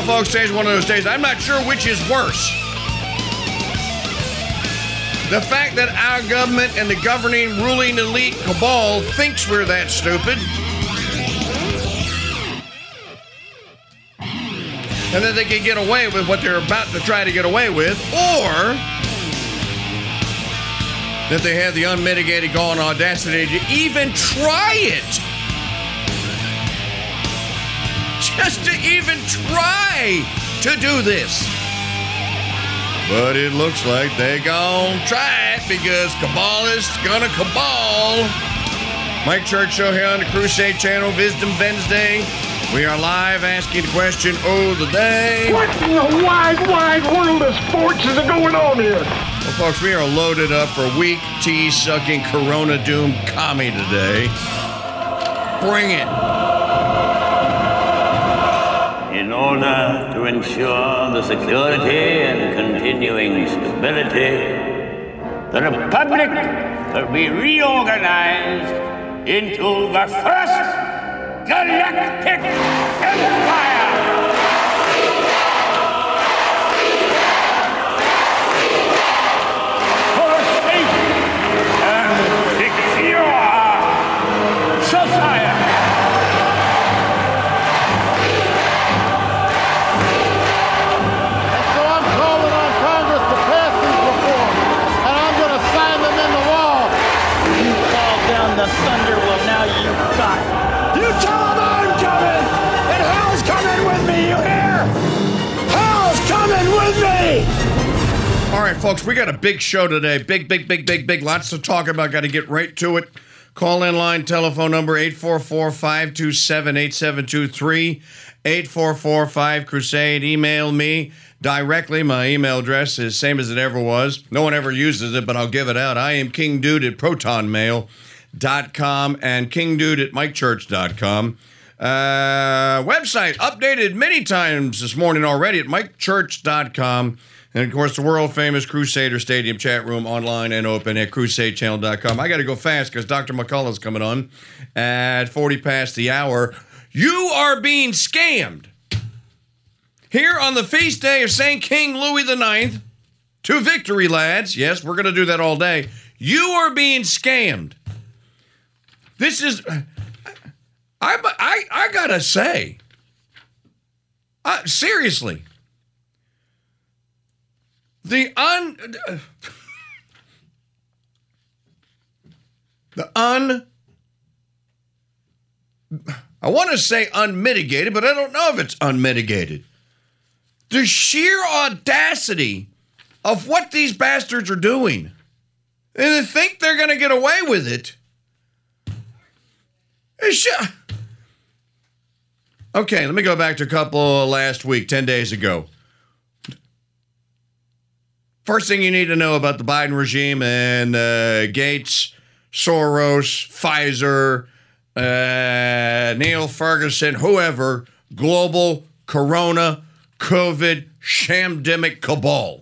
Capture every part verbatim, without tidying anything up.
folks, today's one of those days. I'm not sure which is worse. The fact that our government and the governing, ruling elite cabal thinks we're that stupid. And that they can get away with what they're about to try to get away with. Or that they have the unmitigated gall and audacity to even try it. Just to even try to do this. But it looks like they gon' try it because cabalists gonna cabal. Mike Church Show here on the Crusade Channel, Wisdom Wednesday. We are live asking the question of the day. What in the wide, wide world of sports is going on here? Well, folks, we are loaded up for weak, tea-sucking, corona-doomed commie today. Bring it. In order to ensure the security and continuing stability, the Republic will be reorganized into the First Galactic Empire! For a safe and secure society! The thunder will now you got. You tell them I'm coming, and hell's coming with me, you hear? Hell's coming with me! All right, folks, we got a big show today. Big, big, big, big, big. Lots to talk about. Got to get right to it. Call in line, telephone number eight four four, five two seven, eight seven two three, eight four four, five Crusade. Email me directly. My email address is same as it ever was. No one ever uses it, but I'll give it out. I am King Dude at Proton Mail. Dot com and King Dude at Mike Church dot com. Uh, website updated many times this morning already at Mike Church dot com. And of course, the world famous Crusader Stadium chat room online and open at Crusade Channel dot com. I got to go fast because Doctor McCullough's coming on at forty past the hour. You are being scammed. Here on the feast day of Saint King Louis the Ninth, to victory, lads. Yes, we're going to do that all day. You are being scammed. This is, I, I, I gotta say, uh, seriously, the un, uh, the un, I want to say unmitigated, but I don't know if it's unmitigated. The sheer audacity of what these bastards are doing, and they think they're going to get away with it. Okay, let me go back to a couple last week, ten days ago. First thing you need to know about the Biden regime and uh, Gates, Soros, Pfizer, uh, Neil Ferguson, whoever, global corona, COVID, shamdemic cabal.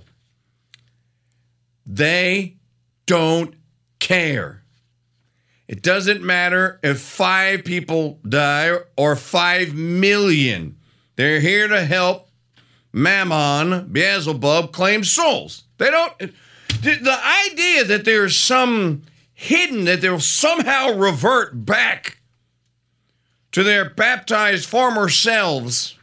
They don't care. It doesn't matter if five people die or five million. They're here to help Mammon, Beelzebub, claim souls. They don't... The idea that there's some hidden, that they'll somehow revert back to their baptized former selves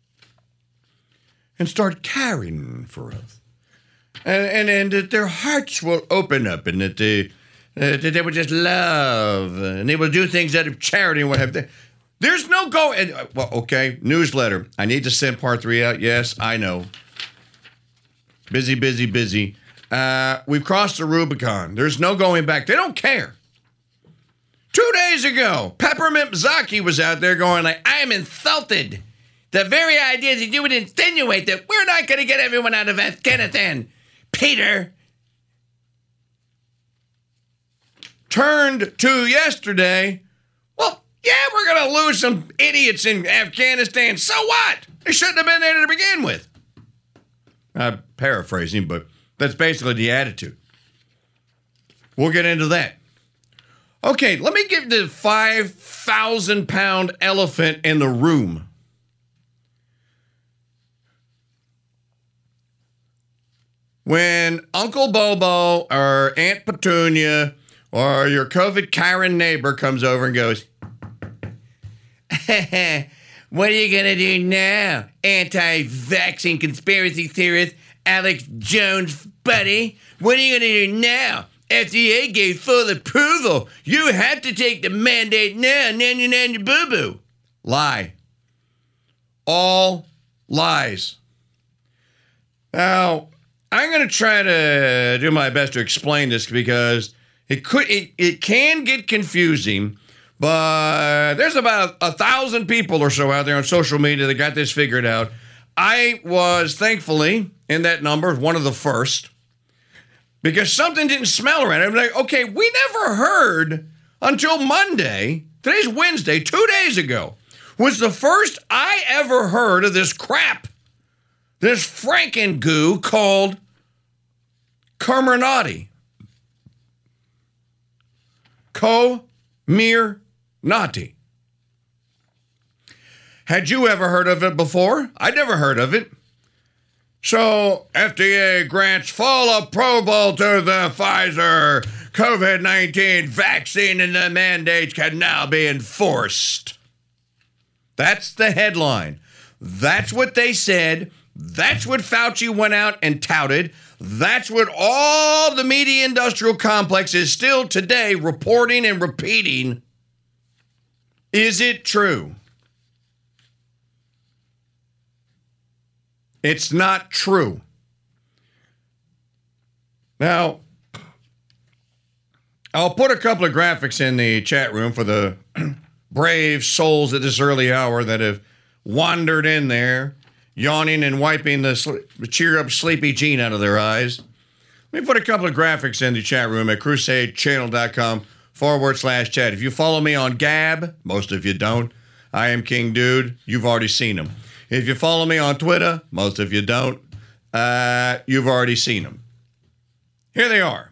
and start caring for us. And, and, and that their hearts will open up and that they... Uh, that they would just love, uh, and they will do things out of charity and what have they. There's no go. And, uh, well, okay, newsletter. I need to send part three out. Yes, I know. Busy, busy, busy. Uh, we've crossed the Rubicon. There's no going back. They don't care. Two days ago, Peppermint Zaki was out there going like, I am insulted. The very idea that you would insinuate that we're not going to get everyone out of Afghanistan. Peter. Turned to yesterday, well, yeah, we're going to lose some idiots in Afghanistan. So what? They shouldn't have been there to begin with. I'm paraphrasing, but that's basically the attitude. We'll get into that. Okay, let me give the five thousand pound elephant in the room. when Uncle Bobo or Aunt Petunia or your COVID Karen neighbor comes over and goes, what are you going to do now, anti-vaccine conspiracy theorist Alex Jones, buddy? What are you going to do now? F D A gave full approval. You have to take the mandate now, nanya nanya boo-boo. Lie. All lies. Now, I'm going to try to do my best to explain this because it could, it, it can get confusing, but there's about a thousand people or so out there on social media that got this figured out. I was, thankfully, in that number, one of the first, because something didn't smell right. I'm like, okay, we never heard until Monday, today's Wednesday, two days ago, was the first I ever heard of this crap, this Franken goo called Comirnaty. Comirnaty. Had you ever heard of it before? I'd never heard of it. So, F D A grants full approval to the Pfizer COVID nineteen vaccine and the mandates can now be enforced. That's the headline. That's what they said. That's what Fauci went out and touted. That's what all the media industrial complex is still today reporting and repeating. Is it true? It's not true. Now, I'll put a couple of graphics in the chat room for the brave souls at this early hour that have wandered in there, yawning and wiping the sl- cheer up sleepy Gene out of their eyes. Let me put a couple of graphics in the chat room at crusadechannel.com forward slash chat. If you follow me on Gab, most of you don't, I am King Dude. You've already seen them. If you follow me on Twitter, most of you don't, uh, you've already seen them. Here they are.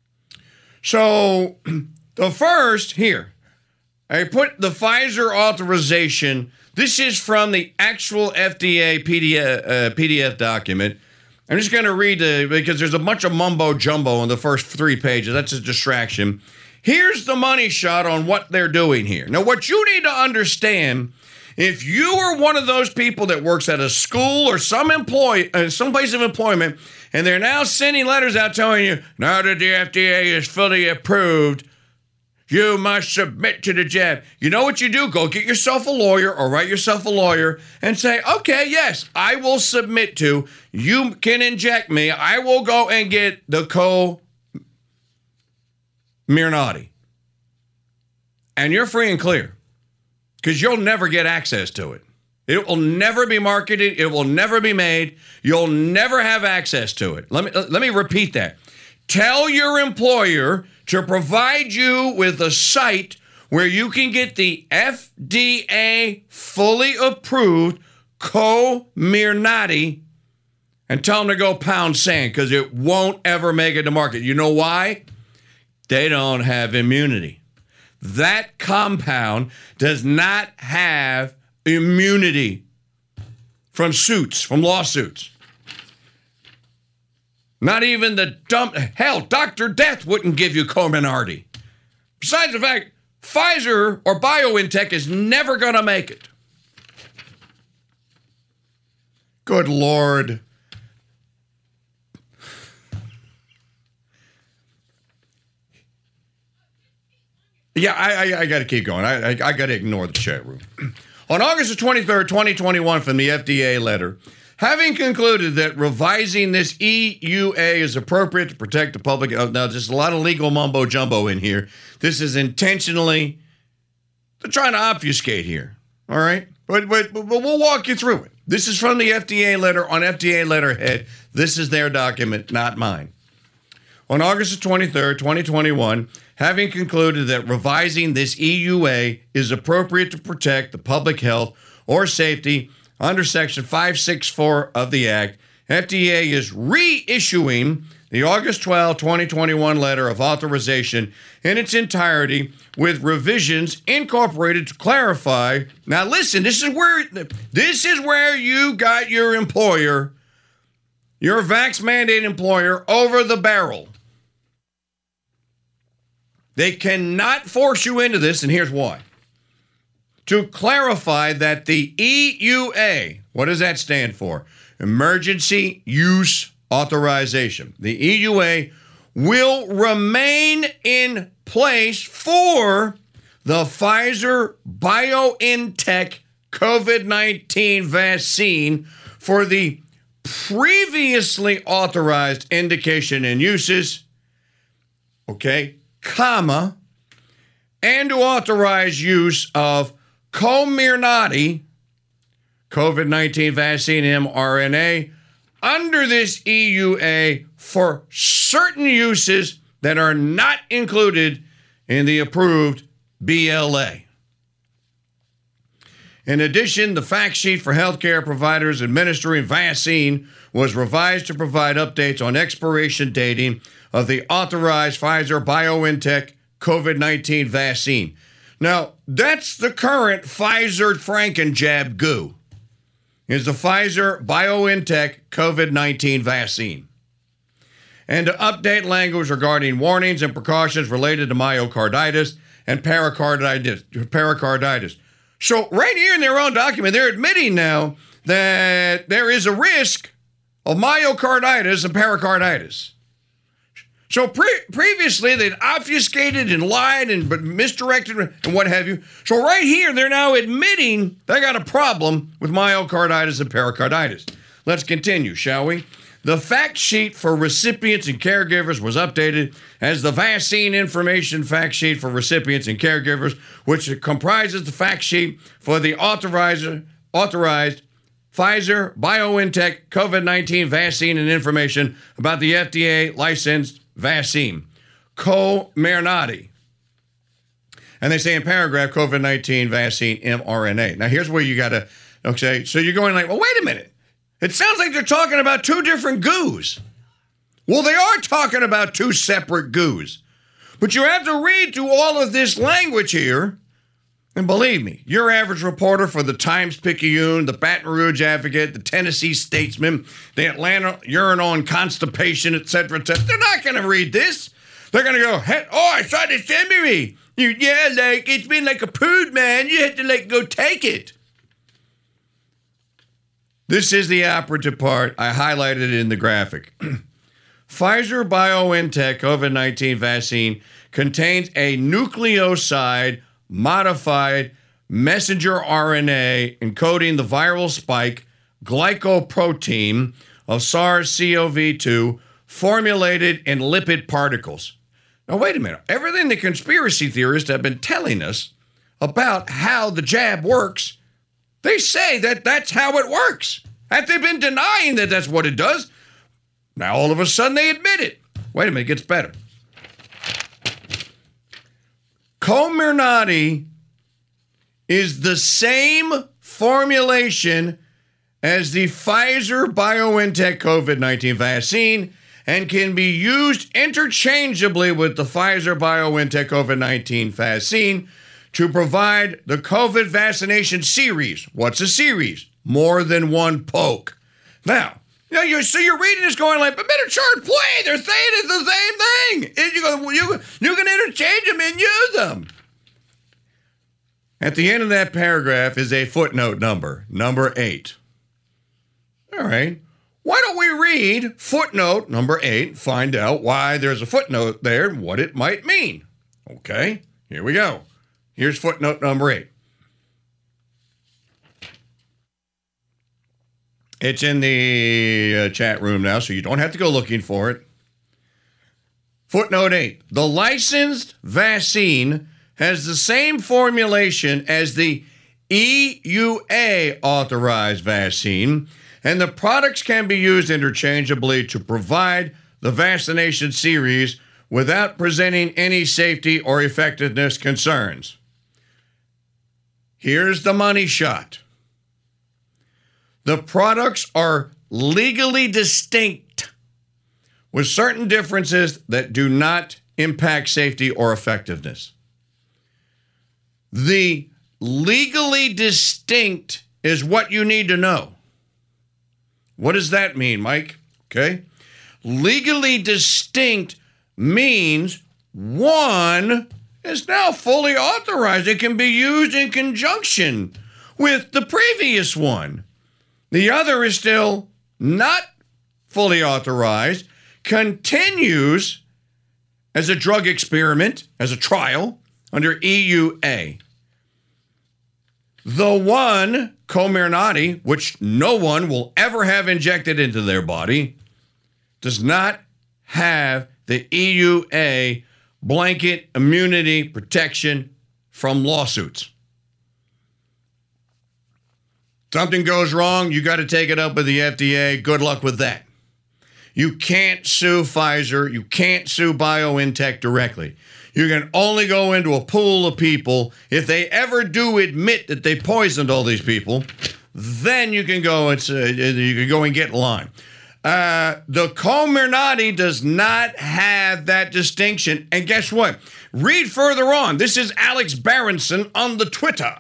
So the first, here, I put the Pfizer authorization. This is from the actual F D A P D F, uh, P D F document. I'm just going to read the, because there's a bunch of mumbo jumbo in the first three pages. That's a distraction. Here's the money shot on what they're doing here. Now, what you need to understand, if you are one of those people that works at a school or some employ, uh, some place of employment, and they're now sending letters out telling you, now that the F D A is fully approved, you must submit to the jab. You know what you do? Go get yourself a lawyer or write yourself a lawyer and say, okay, yes, I will submit to. You can inject me. I will go and get the Comirnaty. And you're free and clear because you'll never get access to it. It will never be marketed. It will never be made. You'll never have access to it. Let me, let me repeat that. Tell your employer to provide you with a site where you can get the F D A fully approved Comirnaty and tell them to go pound sand because it won't ever make it to market. You know why? They don't have immunity. That compound does not have immunity from suits, from lawsuits. Not even the dumb, hell, Doctor Death wouldn't give you Comirnaty. Besides the fact, Pfizer or BioNTech is never going to make it. Good Lord. Yeah, I, I, I got to keep going. I, I, I got to ignore the chat room. On August twenty-third, twenty twenty-one, from the F D A letter, having concluded that revising this E U A is appropriate to protect the public. Now, there's a lot of legal mumbo jumbo in here. This is intentionally, they're trying to obfuscate here. All right? But, but, but we'll walk you through it. This is from the F D A letter on F D A letterhead. This is their document, not mine. On August twenty-third, twenty twenty-one, having concluded that revising this E U A is appropriate to protect the public health or safety under Section five sixty-four of the Act, F D A is reissuing the August twelfth, twenty twenty-one letter of authorization in its entirety with revisions incorporated to clarify. Now listen, this is where this is where you got your employer your vax mandate employer over the barrel. They cannot force you into this, and here's why. To clarify that the E U A, what does that stand for? Emergency Use Authorization. The E U A will remain in place for the Pfizer BioNTech COVID nineteen vaccine for the previously authorized indication and uses, okay, comma, and to authorize use of Comirnaty COVID nineteen vaccine mRNA under this E U A for certain uses that are not included in the approved B L A. In addition, the fact sheet for healthcare providers administering vaccine was revised to provide updates on expiration dating of the authorized Pfizer BioNTech COVID nineteen vaccine. Now, that's the current Pfizer Frankenjab goo, is the Pfizer BioNTech COVID nineteen vaccine. And to update language regarding warnings and precautions related to myocarditis and pericarditis. pericarditis. So right here in their own document, they're admitting now that there is a risk of myocarditis and pericarditis. So pre- previously, they'd obfuscated and lied and but misdirected and what have you. So right here, they're now admitting they got a problem with myocarditis and pericarditis. Let's continue, shall we? The fact sheet for recipients and caregivers was updated as the vaccine information fact sheet for recipients and caregivers, which comprises the fact sheet for the authorized, authorized Pfizer BioNTech COVID nineteen vaccine and information about the F D A licensed vaccine, Comirnaty. And they say in paragraph, COVID nineteen vaccine mRNA. Now, here's where you got to, okay, so you're going like, well, wait a minute. It sounds like they're talking about two different goos. Well, they are talking about two separate goos. But you have to read through all of this language here. And believe me, your average reporter for the Times-Picayune, the Baton Rouge Advocate, the Tennessee Statesman, the Atlanta Urinal and Constipation, et cetera, et cetera, they're not going to read this. They're going to go, hey, oh, I saw this memory. You, yeah, like, it's been like a prude, man. You had to, like, go take it. This is the operative part. I highlighted it in the graphic. Pfizer BioNTech COVID nineteen vaccine contains a nucleoside modified messenger R N A encoding the viral spike glycoprotein of SARS-C o V two formulated in lipid particles. Now, wait a minute. Everything the conspiracy theorists have been telling us about how the jab works, they say that that's how it works. Have they been denying that that's what it does? Now, all of a sudden, they admit it. Wait a minute, it gets better. Comirnaty is the same formulation as the Pfizer BioNTech COVID nineteen vaccine and can be used interchangeably with the Pfizer BioNTech COVID nineteen vaccine to provide the COVID vaccination series. What's a series? More than one poke. Now, you know, you're, so you're reading this going like, but better chart play. They're saying it's the same thing. And you, go, you, you can interchange them and use them. At the end of that paragraph is a footnote number, number eight. All right. Why don't we read footnote number eight, find out why there's a footnote there and what it might mean. Okay, here we go. Here's footnote number eight. It's in the uh, chat room now, so you don't have to go looking for it. Footnote eight. The licensed vaccine has the same formulation as the E U A authorized vaccine, and the products can be used interchangeably to provide the vaccination series without presenting any safety or effectiveness concerns. Here's the money shot. The products are legally distinct with certain differences that do not impact safety or effectiveness. The legally distinct is what you need to know. What does that mean, Mike? Okay? Legally distinct means one is now fully authorized. It can be used in conjunction with the previous one. The other is still not fully authorized, continues as a drug experiment, as a trial, under E U A. The one, Comirnaty, which no one will ever have injected into their body, does not have the E U A blanket immunity protection from lawsuits. Something goes wrong, you got to take it up with the F D A. Good luck with that. You can't sue Pfizer. You can't sue BioNTech directly. You can only go into a pool of people. If they ever do admit that they poisoned all these people, then you can go and, uh, you can go and get in line. Uh, the Comirnaty does not have that distinction. And guess what? Read further on. This is Alex Berenson on the Twitter.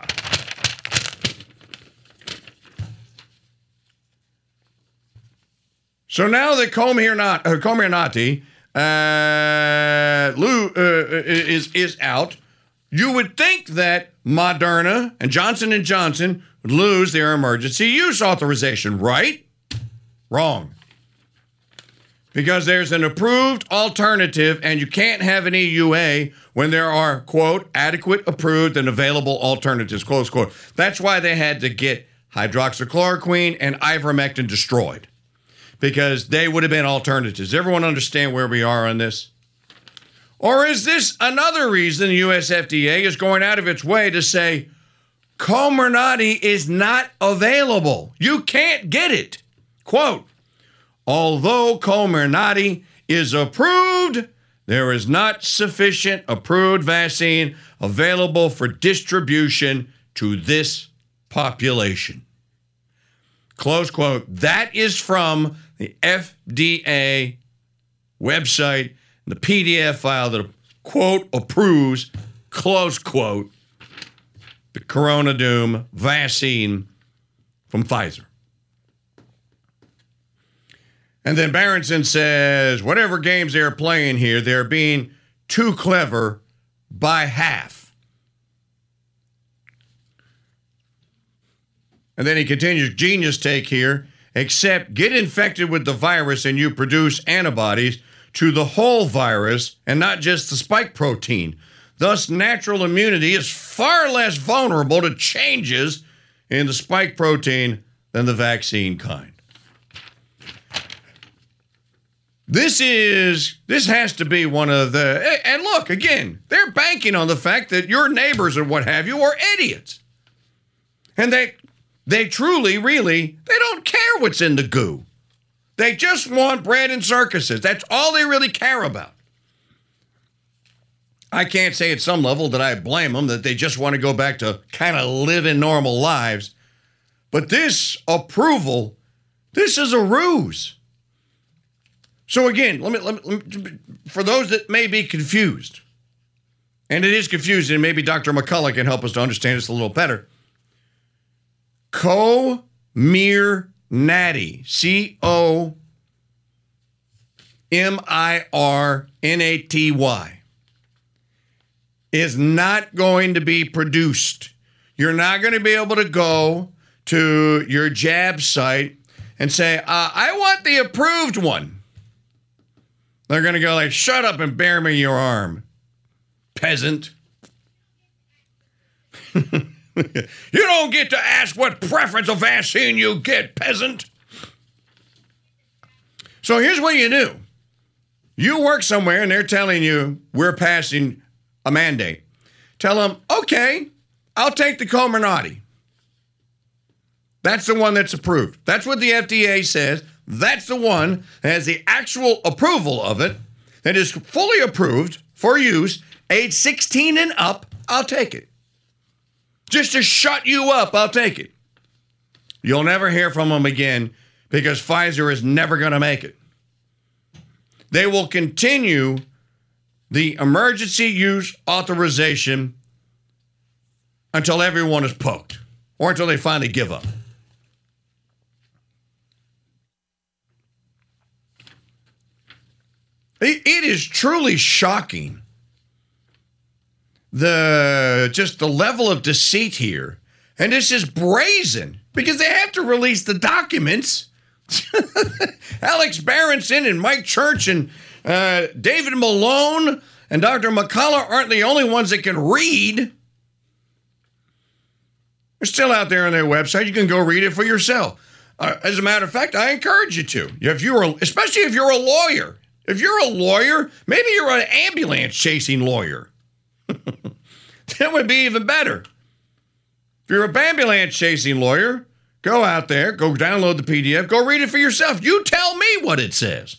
So now that Comirnaty, uh, Comirnaty uh, Lou, uh, is, is out, you would think that Moderna and Johnson and Johnson would lose their emergency use authorization, right? Wrong. Because there's an approved alternative, and you can't have an E U A when there are, quote, adequate, approved, and available alternatives, close quote. That's why they had to get hydroxychloroquine and ivermectin destroyed, because they would have been alternatives. Everyone understand where we are on this? Or is this another reason the U S F D A is going out of its way to say Comirnaty is not available? You can't get it. Quote, although Comirnaty is approved, there is not sufficient approved vaccine available for distribution to this population. Close quote. That is from the F D A website, the P D F file that, quote, approves, close quote, the Corona Doom vaccine from Pfizer. And then Berenson says, whatever games they're playing here, they're being too clever by half. And then he continues, genius take here, except get infected with the virus and you produce antibodies to the whole virus and not just the spike protein. Thus, natural immunity is far less vulnerable to changes in the spike protein than the vaccine kind. This is, this has to be one of the, and look, again, they're banking on the fact that your neighbors and what have you are idiots. And they, they truly, really, they don't care what's in the goo. They just want bread and circuses. That's all they really care about. I can't say at some level that I blame them, that they just want to go back to kind of living normal lives. But this approval, this is a ruse. So again, let me, let me, let me, for those that may be confused, and it is confusing, and maybe Doctor McCullough can help us to understand this a little better. Comirnaty, C O M I R N A T Y, is not going to be produced. You're not going to be able to go to your jab site and say, uh, I want the approved one. They're going to go like, shut up and bear me your arm, peasant. You don't get to ask what preference of vaccine you get, peasant. So here's what you do. You work somewhere and they're telling you we're passing a mandate. Tell them, okay, I'll take the Comirnaty. That's the one that's approved. That's what the F D A says. That's the one that has the actual approval of it, that is fully approved for use, age sixteen and up, I'll take it. Just to shut you up, I'll take it. You'll never hear from them again because Pfizer is never going to make it. They will continue the emergency use authorization until everyone is poked or until they finally give up. It, it is truly shocking. The just the level of deceit here. And this is brazen because they have to release the documents. Alex Berenson and Mike Church and uh, David Malone and Doctor McCullough aren't the only ones that can read. They're still out there on their website. You can go read it for yourself. Uh, as a matter of fact, I encourage you to. If you're, a, especially if you're a lawyer. If you're a lawyer, maybe you're an ambulance chasing lawyer. That would be even better. If you're a ambulance chasing lawyer, go out there, go download the P D F, go read it for yourself. You tell me what it says.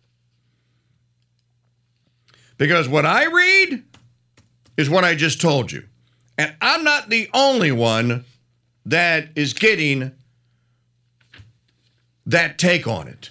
Because what I read is what I just told you. And I'm not the only one that is getting that take on it.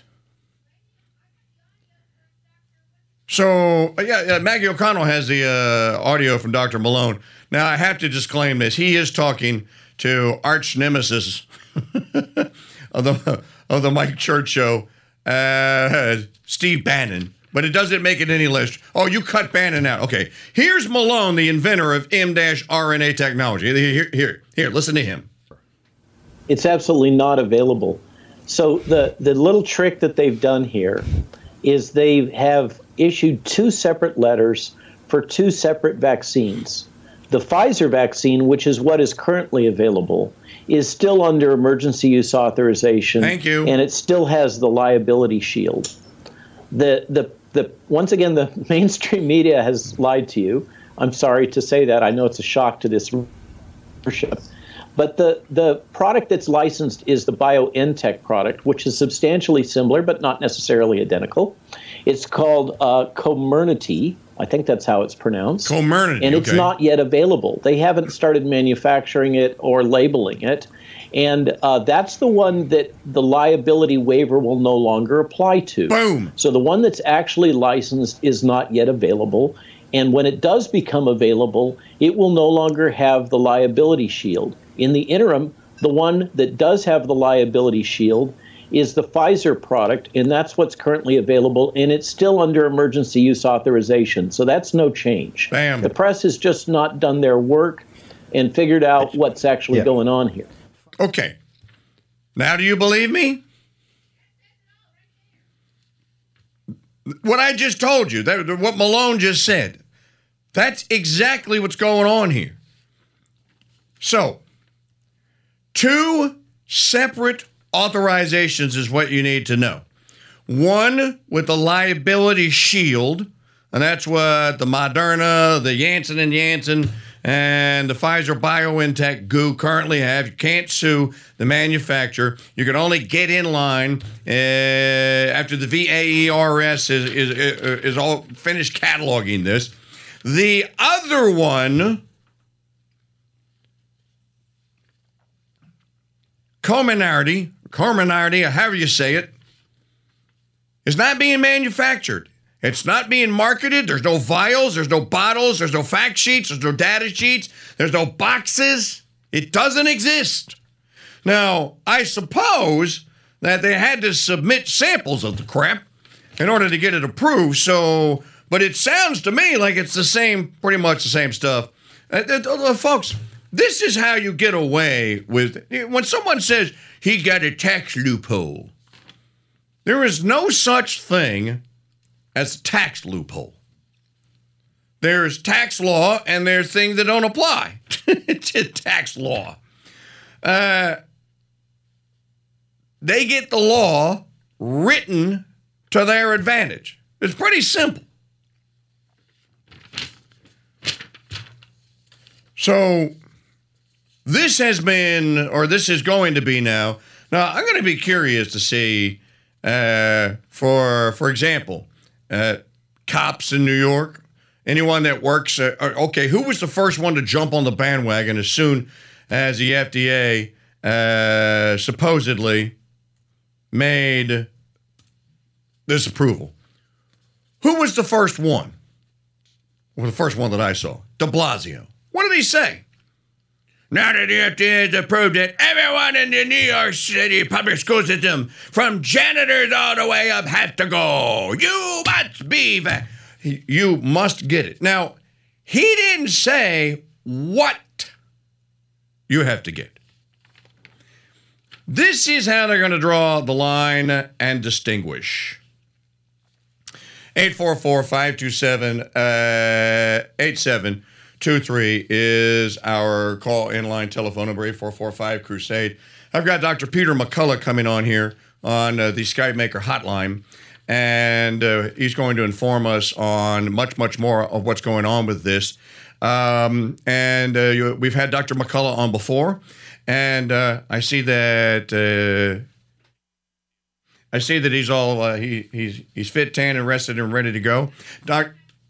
So, yeah, yeah Maggie O'Connell has the uh, audio from Doctor Malone. Now, I have to disclaim this. He is talking to arch nemesis of the of the Mike Church Show, uh, Steve Bannon. But it doesn't make it any less. Oh, you cut Bannon out. Okay. Here's Malone, the inventor of M R N A technology. Here, here, here, listen to him. It's absolutely not available. So the, the little trick that they've done here is they have issued two separate letters for two separate vaccines. The Pfizer vaccine, which is what is currently available, is still under emergency use authorization. Thank you. And it still has the liability shield. The the the once again, the mainstream media has lied to you. I'm sorry to say that. I know it's a shock to this readership. But the, the product that's licensed is the BioNTech product, which is substantially similar, but not necessarily identical. It's called uh, Comirnaty. I think that's how it's pronounced. Comirnaty, And it's okay. not yet available. They haven't started manufacturing it or labeling it. And uh, that's the one that the liability waiver will no longer apply to. Boom. So the one that's actually licensed is not yet available. And when it does become available, it will no longer have the liability shield. In the interim, the one that does have the liability shield is the Pfizer product, and that's what's currently available, and it's still under emergency use authorization. So that's no change. Bam. The press has just not done their work and figured out what's actually Yeah. going on here. Okay. Now, do you believe me? What I just told you, that, what Malone just said, that's exactly what's going on here. So, two separate authorizations is what you need to know. One with the liability shield, and that's what the Moderna, the Janssen and Janssen, and the Pfizer BioNTech goo currently have. You can't sue the manufacturer. You can only get in line uh, after the V A E R S is, is, is all finished cataloging this. The other one, Comirnaty, Comirnaty, or however you say it, is not being manufactured. It's not being marketed. There's no vials. There's no bottles. There's no fact sheets. There's no data sheets. There's no boxes. It doesn't exist. Now, I suppose that they had to submit samples of the crap in order to get it approved. So, but it sounds to me like it's the same, pretty much the same stuff. Uh, uh, folks, this is how you get away with, when someone says he got a tax loophole, there is no such thing as a tax loophole. There's tax law and there's things that don't apply to tax law. Uh, they get the law written to their advantage. It's pretty simple. So this has been, or this is going to be now. Now, I'm going to be curious to see, uh, for for example, uh, cops in New York, anyone that works, uh, okay, who was the first one to jump on the bandwagon as soon as the F D A uh, supposedly made this approval? Who was the first one? Well, the first one that I saw, de Blasio. What did he say? Now that the F D A has approved it, everyone in the New York City public school system, from janitors all the way up, have to go. You must be va- You must get it. Now, he didn't say what you have to get. This is how they're going to draw the line and distinguish. eight four four, five two seven, eight seven two three is our call-in line telephone number, eight four four five Crusade. I've got Doctor Peter McCullough coming on here on uh, the SkyMaker hotline, and uh, he's going to inform us on much, much more of what's going on with this. Um, and uh, you, we've had Doctor McCullough on before, and uh, I see that... Uh, I see that he's all uh, he he's he's fit, tan, and rested and ready to go. Doc,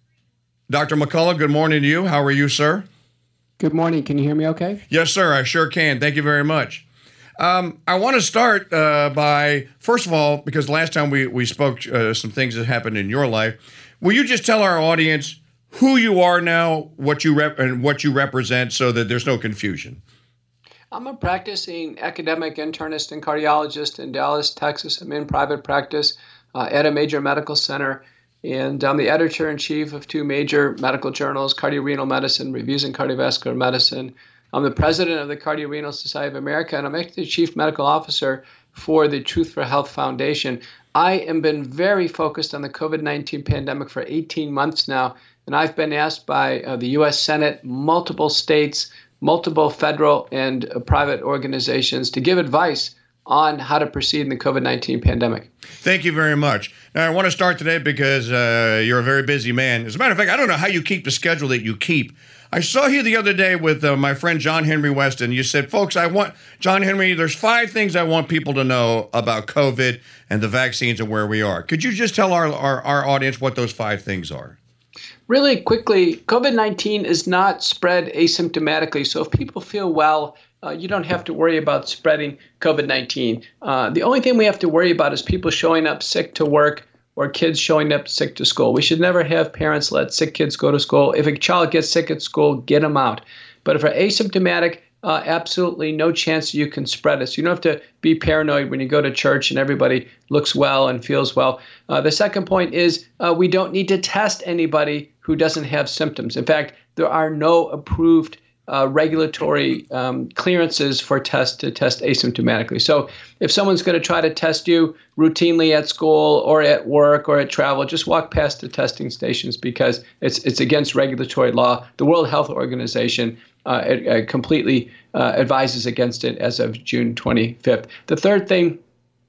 Doctor McCullough, good morning to you. How are you, sir? Good morning. Can you hear me okay? Yes, sir. I sure can. Thank you very much. Um, I want to start uh, by, first of all, because last time we, we spoke uh, some things that happened in your life. Will you just tell our audience who you are now, what you rep- and what you represent, so that there's no confusion? I'm a practicing academic internist and cardiologist in Dallas, Texas. I'm in private practice uh, at a major medical center, and I'm the editor-in-chief of two major medical journals, Cardiorenal Medicine, Reviews in Cardiovascular Medicine. I'm the president of the Cardiorenal Society of America, and I'm actually the chief medical officer for the Truth for Health Foundation. I have been very focused on the COVID nineteen pandemic for eighteen months now, and I've been asked by uh, the U S Senate, multiple states, multiple federal and uh, private organizations to give advice on how to proceed in the COVID nineteen pandemic. Thank you very much. Now, I want to start today because uh, you're a very busy man. As a matter of fact, I don't know how you keep the schedule that you keep. I saw you the other day with uh, my friend John Henry Weston. You said, folks, I want, John Henry, there's five things I want people to know about COVID and the vaccines and where we are. Could you just tell our, our, our audience what those five things are? Really quickly, COVID nineteen is not spread asymptomatically. So if people feel well, uh, you don't have to worry about spreading COVID nineteen. Uh, the only thing we have to worry about is people showing up sick to work or kids showing up sick to school. We should never have parents let sick kids go to school. If a child gets sick at school, get them out. But if they're asymptomatic, uh, absolutely no chance you can spread it. So you don't have to be paranoid when you go to church and everybody looks well and feels well. Uh, the second point is uh, we don't need to test anybody who doesn't have symptoms. In fact, there are no approved uh, regulatory um, clearances for tests to test asymptomatically. So if someone's going to try to test you routinely at school or at work or at travel, just walk past the testing stations because it's it's against regulatory law. The World Health Organization uh, it, it completely uh, advises against it as of June twenty-fifth. The third thing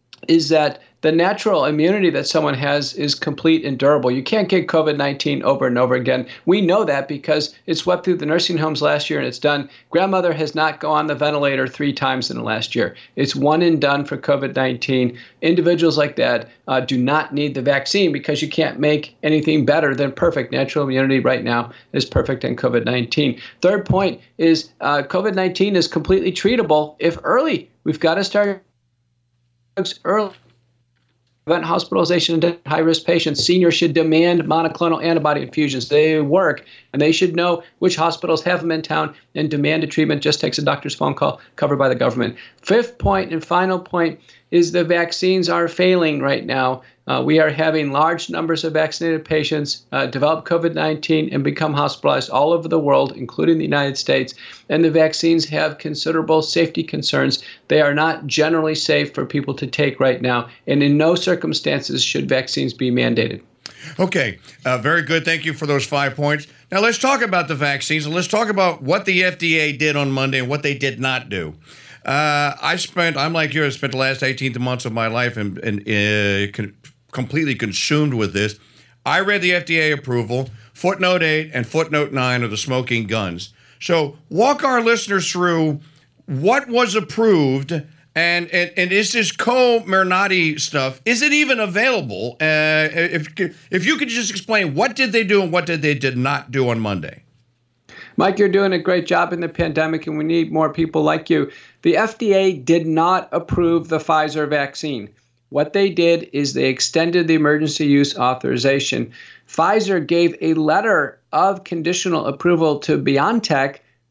is that the natural immunity that someone has is complete and durable. You can't get COVID nineteen over and over again. We know that because it swept through the nursing homes last year and it's done. Grandmother has not gone on the ventilator three times in the last year. It's one and done for COVID nineteen. Individuals like that uh, do not need the vaccine because you can't make anything better than perfect. Natural immunity right now is perfect in COVID nineteen. Third point is uh, COVID nineteen is completely treatable if early. We've got to start early. Prevent hospitalization in high-risk patients. Seniors should demand monoclonal antibody infusions. They work, and they should know which hospitals have them in town and demand a treatment. Just takes a doctor's phone call covered by the government. Fifth point and final point is the vaccines are failing right now. Uh, we are having large numbers of vaccinated patients uh, develop COVID nineteen and become hospitalized all over the world, including the United States. And the vaccines have considerable safety concerns. They are not generally safe for people to take right now. And in no circumstances should vaccines be mandated. Okay, uh, very good. Thank you for those five points. Now let's talk about the vaccines, and let's talk about what the F D A did on Monday and what they did not do. Uh, I spent, I'm like you, I spent the last eighteen months of my life and, and uh, con- completely consumed with this. I read the F D A approval, footnote eight and footnote nine of the smoking guns. So walk our listeners through what was approved, and, and, and is this Comirnaty stuff, is it even available? Uh, if, if you could just explain, what did they do and what did they did not do on Monday? Mike, you're doing a great job in the pandemic, and we need more people like you. The F D A did not approve the Pfizer vaccine. What they did is they extended the emergency use authorization. Pfizer gave a letter of conditional approval to BioNTech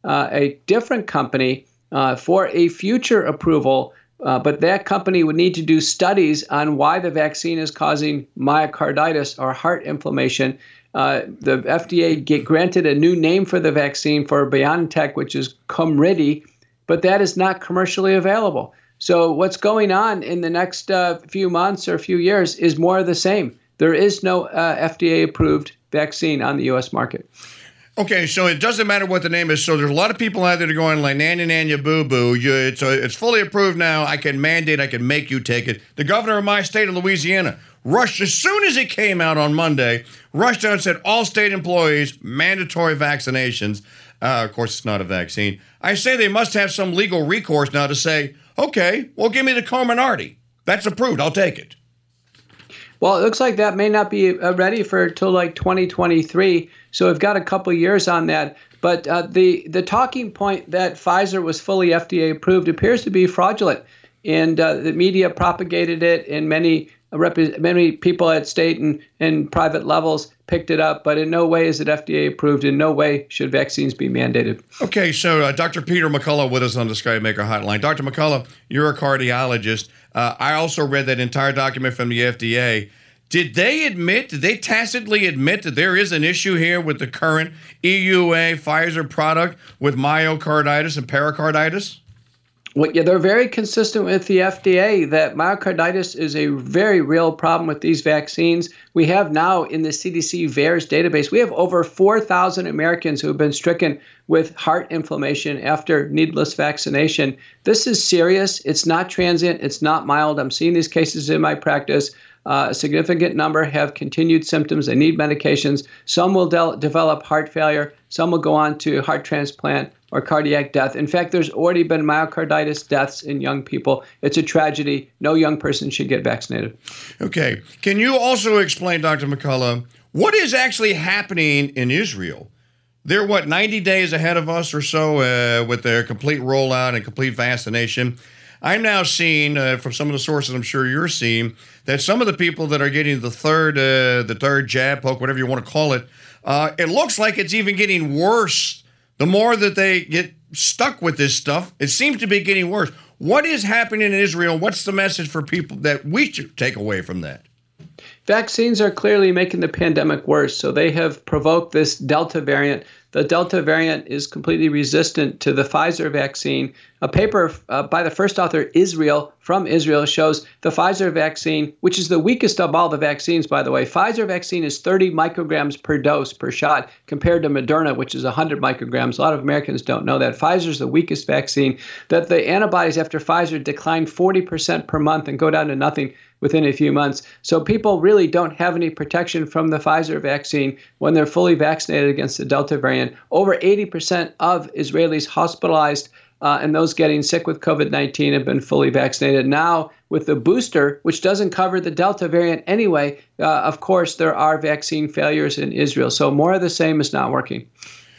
uh, a different company uh, for a future approval. Uh, but that company would need to do studies on why the vaccine is causing myocarditis or heart inflammation. Uh, the F D A get granted a new name for the vaccine for BioNTech, which is Comirnaty, but that is not commercially available. So what's going on in the next uh, few months or few years is more of the same. There is no uh, F D A-approved vaccine on the U S market. Okay, so it doesn't matter what the name is. So there's a lot of people out there that are going like, nanya, nanya, boo-boo. You, it's, uh, it's fully approved now. I can mandate, I can make you take it. The governor of my state of Louisiana rushed, as soon as it came out on Monday, rushed out and said, all state employees, mandatory vaccinations. Uh, of course, it's not a vaccine. I say they must have some legal recourse now to say, okay, well, give me the Comirnaty. That's approved. I'll take it. Well, it looks like that may not be uh, ready for till like twenty twenty-three. So we've got a couple years on that. But uh, the the talking point that Pfizer was fully F D A approved appears to be fraudulent, and uh, the media propagated it, and many uh, rep- many people at state and, and private levels picked it up. But in no way is it F D A approved. In no way should vaccines be mandated. Okay, so uh, Doctor Peter McCullough with us on the Skymaker Hotline. Doctor McCullough, you're a cardiologist. Uh, I also read that entire document from the F D A. Did they admit, did they tacitly admit that there is an issue here with the current E U A Pfizer product with myocarditis and pericarditis? Well, yeah, they're very consistent with the F D A that myocarditis is a very real problem with these vaccines. We have now in the C D C VAERS database, we have over four thousand Americans who have been stricken with heart inflammation after needless vaccination. This is serious. It's not transient. It's not mild. I'm seeing these cases in my practice. Uh, a significant number have continued symptoms. They need medications. Some will de- develop heart failure. Some will go on to heart transplant or cardiac death. In fact, there's already been myocarditis deaths in young people. It's a tragedy. No young person should get vaccinated. Okay. Can you also explain, Doctor McCullough, what is actually happening in Israel? They're, what, ninety days ahead of us or so uh, with their complete rollout and complete vaccination. I'm now seeing, uh, from some of the sources I'm sure you're seeing, that some of the people that are getting the third uh, the third jab, poke, whatever you want to call it, uh, it looks like it's even getting worse. The more that they get stuck with this stuff, it seems to be getting worse. What is happening in Israel? What's the message for people that we should take away from that? Vaccines are clearly making the pandemic worse. So they have provoked this Delta variant. The Delta variant is completely resistant to the Pfizer vaccine. A paper uh, by the first author, Israel, from Israel, shows the Pfizer vaccine, which is the weakest of all the vaccines, by the way. Pfizer vaccine is thirty micrograms per dose per shot compared to Moderna, which is one hundred micrograms. A lot of Americans don't know that. Pfizer is the weakest vaccine, that the antibodies after Pfizer decline forty percent per month and go down to nothing within a few months. So people really don't have any protection from the Pfizer vaccine when they're fully vaccinated against the Delta variant. Over eighty percent of Israelis hospitalized uh, and those getting sick with COVID nineteen have been fully vaccinated. Now, with the booster, which doesn't cover the Delta variant anyway, uh, of course, there are vaccine failures in Israel. So more of the same is not working.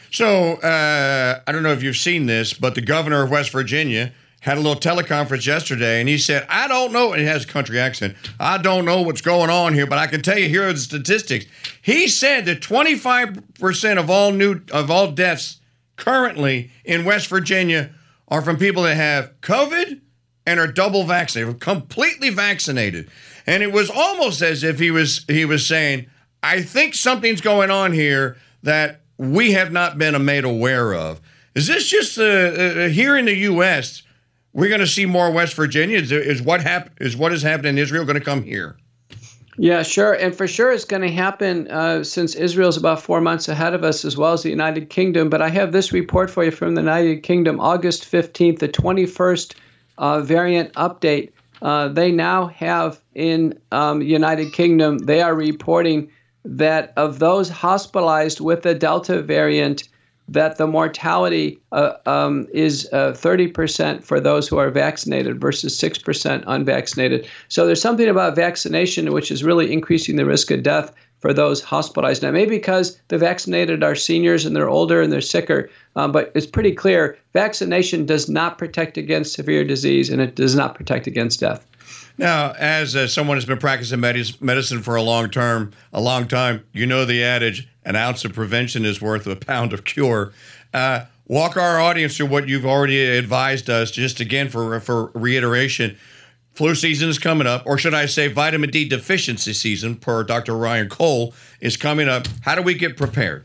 So uh, I don't know if you've seen this, but the governor of West Virginia had a little teleconference yesterday, and he said, I don't know, and he has a country accent, I don't know what's going on here, but I can tell you, here are the statistics. He said that twenty-five percent of all new of all deaths currently in West Virginia are from people that have COVID and are double vaccinated, completely vaccinated. And it was almost as if he was he was saying, I think something's going on here that we have not been made aware of. Is this just uh, uh, here in the U S, we're going to see more West Virginia? Is, is what hap- is what is happening in Israel going to come here? Yeah, sure. And for sure it's going to happen uh, since Israel's about four months ahead of us, as well as the United Kingdom. But I have this report for you from the United Kingdom, August fifteenth, the twenty-first uh, variant update. Uh, they now have in um, United Kingdom, they are reporting that of those hospitalized with the Delta variant, that the mortality uh, um, is uh, thirty percent for those who are vaccinated versus six percent unvaccinated. So there's something about vaccination which is really increasing the risk of death for those hospitalized. Now, maybe because the vaccinated are seniors and they're older and they're sicker, um, but it's pretty clear vaccination does not protect against severe disease and it does not protect against death. Now, as uh, someone who's been practicing medis- medicine for a long term, a long time, you know the adage, an ounce of prevention is worth a pound of cure. Uh, walk our audience through what you've already advised us. Just again, for for reiteration, flu season is coming up, or should I say vitamin D deficiency season, per Doctor Ryan Cole, is coming up. How do we get prepared?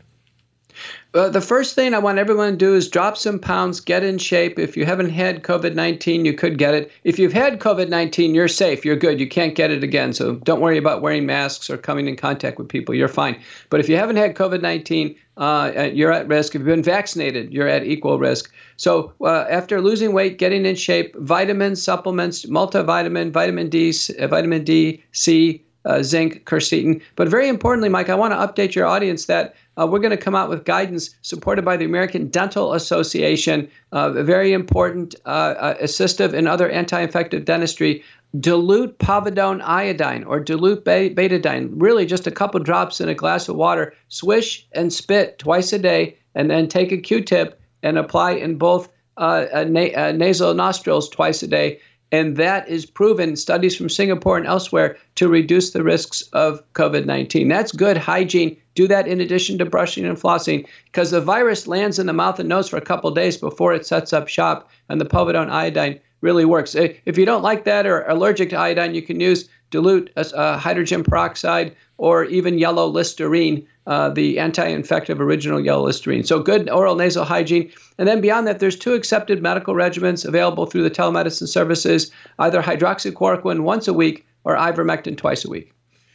Uh, the first thing I want everyone to do is drop some pounds, get in shape. If you haven't had COVID nineteen, you could get it. If you've had COVID nineteen, you're safe. You're good. You can't get it again. So don't worry about wearing masks or coming in contact with people. You're fine. But if you haven't had COVID nineteen, uh, you're at risk. If you've been vaccinated, you're at equal risk. So uh, after losing weight, getting in shape, vitamins, supplements, multivitamin, vitamin D, uh, vitamin D, C, uh, zinc, quercetin. But very importantly, Mike, I want to update your audience that Uh, we're going to come out with guidance supported by the American Dental Association, uh, very important uh, uh, assistive and other anti-infective dentistry. Dilute povidone iodine or dilute be- betadine, really just a couple drops in a glass of water, swish and spit twice a day, and then take a Q-tip and apply in both uh, uh, na- uh, nasal nostrils twice a day. And that is proven, studies from Singapore and elsewhere, to reduce the risks of COVID nineteen. That's good hygiene. Do that in addition to brushing and flossing, because the virus lands in the mouth and nose for a couple of days before it sets up shop, and the povidone iodine really works. If you don't like that or are allergic to iodine, you can use dilute uh, hydrogen peroxide or even yellow Listerine, uh, the anti-infective original yellow Listerine. So good oral nasal hygiene. And then beyond that, there's two accepted medical regimens available through the telemedicine services, either hydroxychloroquine once a week or ivermectin twice a week.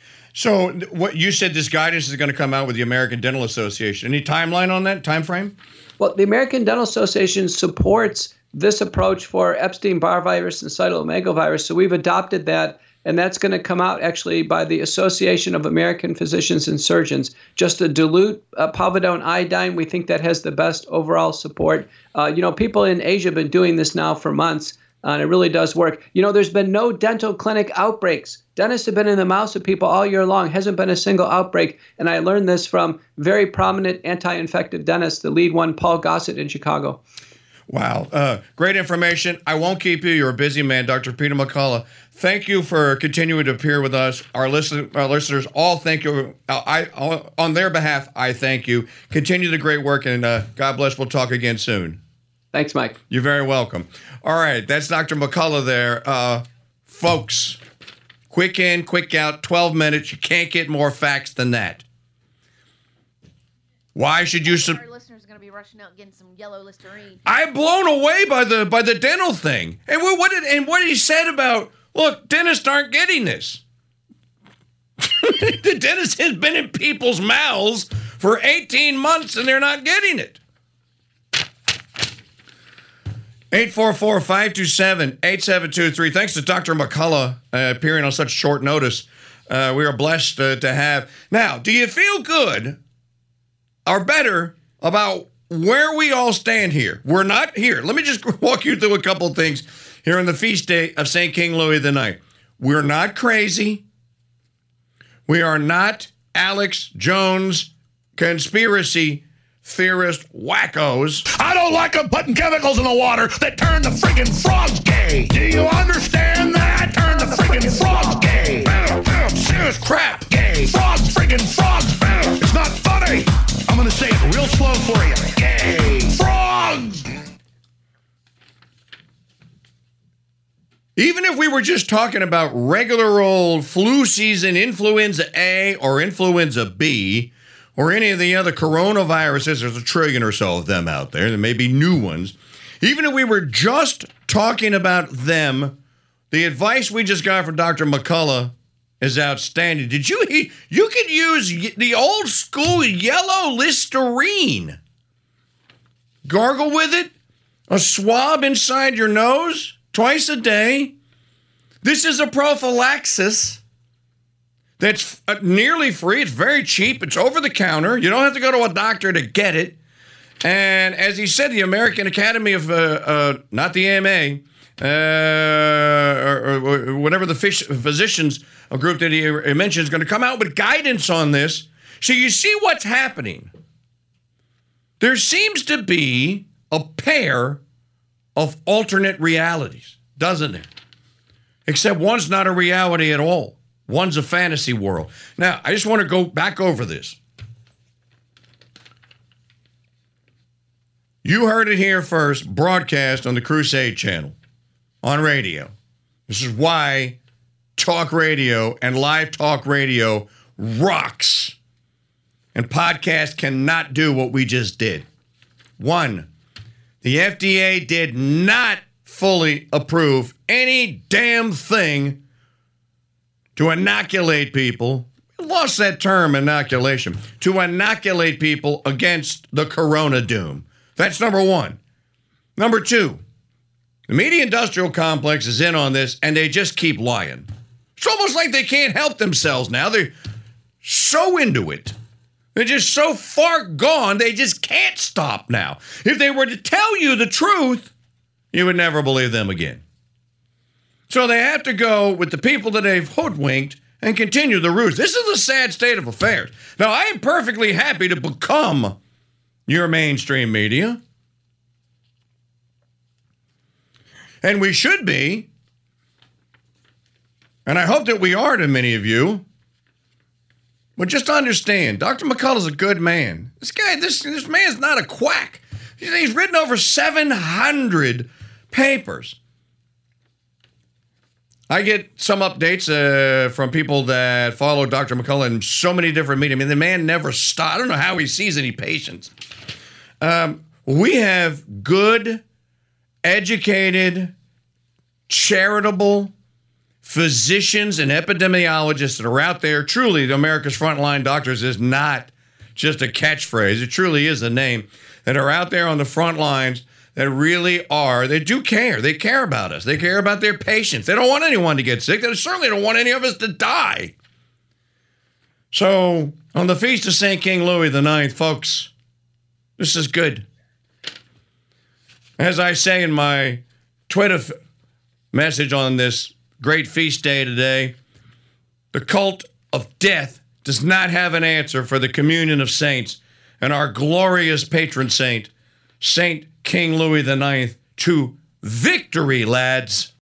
So what you said, this guidance is going to come out with the American Dental Association. Any timeline on that, time frame? Well, the American Dental Association supports this approach for Epstein-Barr virus and cytomegalovirus, so we've adopted that. And that's going to come out actually by the Association of American Physicians and Surgeons. Just a dilute uh, povidone iodine, we think that has the best overall support. Uh, you know, people in Asia have been doing this now for months, uh, and it really does work. You know, there's been no dental clinic outbreaks. Dentists have been in the mouths of people all year long. Hasn't been a single outbreak. And I learned this from very prominent anti-infective dentists, the lead one, Paul Gossett in Chicago. Wow. Uh, great information. I won't keep you. You're a busy man, Doctor Peter McCullough. Thank you for continuing to appear with us. Our, listen, our listeners all thank you. I, I, on their behalf, I thank you. Continue the great work, and uh, God bless. We'll talk again soon. Thanks, Mike. You're very welcome. All right. That's Doctor McCullough there. Uh, folks, quick in, quick out, twelve minutes. You can't get more facts than that. Why should you... Sub- Our listeners are going to be rushing out getting some yellow Listerine. I'm blown away by the by the dental thing. And what, what did and what he said about, look, dentists aren't getting this. The dentist has been in people's mouths for eighteen months and they're not getting it. eight four four, five two seven, eight seven two three. Thanks to Doctor McCullough uh, appearing on such short notice. Uh, we are blessed uh, to have. Now, do you feel good or better about where we all stand here? We're not here. Let me just walk you through a couple of things here on the feast day of Saint King Louis the Ninth. We're not crazy. We are not Alex Jones conspiracy theorist wackos. I don't like them putting chemicals in the water that turn the friggin' frogs gay. Do you understand that? Turn the friggin' frogs gay. Serious crap. Gay. Frogs, friggin' frogs. It's not funny. I'm gonna say it real slow for you. Gay. Frogs. Even if we were just talking about regular old flu season, influenza A or influenza B, or any of the other coronaviruses, there's a trillion or so of them out there. There may be new ones. Even if we were just talking about them, the advice we just got from Doctor McCullough is outstanding. Did you, you could use the old school yellow Listerine. Gargle with it, a swab inside your nose twice a day. This is a prophylaxis that's nearly free. It's very cheap. It's over the counter. You don't have to go to a doctor to get it. And as he said, the American Academy of, uh, uh, not the A M A, uh, or, or whatever the fish, physicians a group that he mentioned is going to come out with guidance on this. So you see what's happening. There seems to be a pair of alternate realities, doesn't it? Except one's not a reality at all. One's a fantasy world. Now, I just want to go back over this. You heard it here first, broadcast on the Crusade Channel, on radio. This is why talk radio and live talk radio rocks. And podcast cannot do what we just did. One, the F D A did not fully approve any damn thing to inoculate people. We lost that term, inoculation. To inoculate people against the corona doom. That's number one. Number two, the media industrial complex is in on this, and they just keep lying. It's almost like they can't help themselves now. They're so into it. They're just so far gone, they just can't stop now. If they were to tell you the truth, you would never believe them again. So they have to go with the people that they've hoodwinked and continue the ruse. This is a sad state of affairs. Now, I am perfectly happy to become your mainstream media. And we should be. And I hope that we are to many of you. But just understand, Doctor McCullough's a good man. This guy, this, this man's not a quack. He's written over seven hundred papers. I get some updates uh, from people that follow Doctor McCullough in so many different media. I mean, the man never stops. I don't know how he sees any patients. Um, we have good, educated, charitable physicians and epidemiologists that are out there. Truly, the America's Frontline Doctors is not just a catchphrase. It truly is a name that are out there on the front lines that really are. They do care. They care about us. They care about their patients. They don't want anyone to get sick. They certainly don't want any of us to die. So, on the feast of Saint King Louis the Ninth, folks, this is good. As I say in my Twitter f- message on this great feast day today, the cult of death does not have an answer for the communion of saints and our glorious patron saint, Saint King Louis the Ninth, to victory, lads.